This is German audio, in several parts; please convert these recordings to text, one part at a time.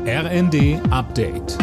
RND Update.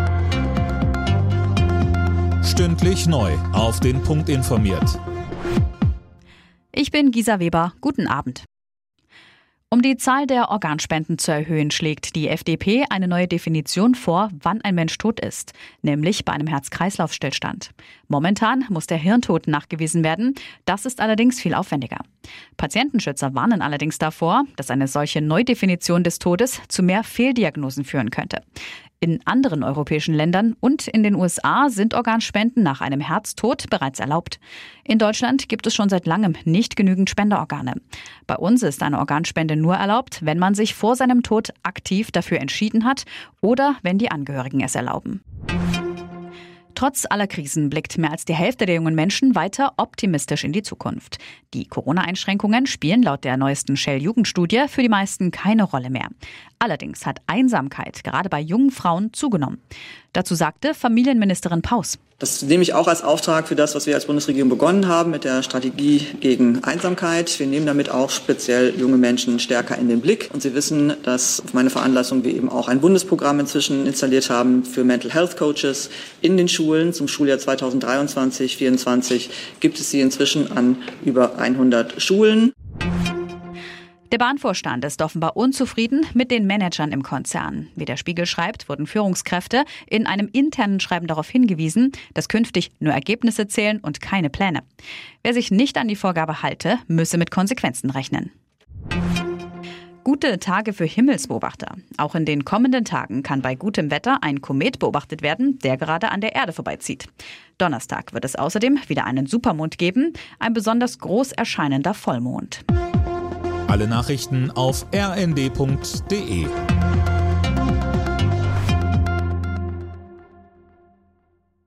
Stündlich neu auf den Punkt informiert. Ich bin Gisa Weber. Guten Abend. Um die Zahl der Organspenden zu erhöhen, schlägt die FDP eine neue Definition vor, wann ein Mensch tot ist, nämlich bei einem Herz-Kreislauf-Stillstand. Momentan muss der Hirntod nachgewiesen werden. Das ist allerdings viel aufwendiger. Patientenschützer warnen allerdings davor, dass eine solche Neudefinition des Todes zu mehr Fehldiagnosen führen könnte. In anderen europäischen Ländern und in den USA sind Organspenden nach einem Herztod bereits erlaubt. In Deutschland gibt es schon seit langem nicht genügend Spenderorgane. Bei uns ist eine Organspende nur erlaubt, wenn man sich vor seinem Tod aktiv dafür entschieden hat oder wenn die Angehörigen es erlauben. Trotz aller Krisen blickt mehr als die Hälfte der jungen Menschen weiter optimistisch in die Zukunft. Die Corona-Einschränkungen spielen laut der neuesten Shell-Jugendstudie für die meisten keine Rolle mehr. Allerdings hat Einsamkeit gerade bei jungen Frauen zugenommen. Dazu sagte Familienministerin Paus. Das nehme ich auch als Auftrag für das, was wir als Bundesregierung begonnen haben mit der Strategie gegen Einsamkeit. Wir nehmen damit auch speziell junge Menschen stärker in den Blick. Und Sie wissen, dass auf meine Veranlassung wir eben auch ein Bundesprogramm inzwischen installiert haben für Mental Health Coaches in den Schulen. Zum Schuljahr 2023/24 gibt es sie inzwischen an über 100 Schulen. Der Bahnvorstand ist offenbar unzufrieden mit den Managern im Konzern. Wie der Spiegel schreibt, wurden Führungskräfte in einem internen Schreiben darauf hingewiesen, dass künftig nur Ergebnisse zählen und keine Pläne. Wer sich nicht an die Vorgabe halte, müsse mit Konsequenzen rechnen. Gute Tage für Himmelsbeobachter. Auch in den kommenden Tagen kann bei gutem Wetter ein Komet beobachtet werden, der gerade an der Erde vorbeizieht. Donnerstag wird es außerdem wieder einen Supermond geben, ein besonders groß erscheinender Vollmond. Alle Nachrichten auf rnd.de.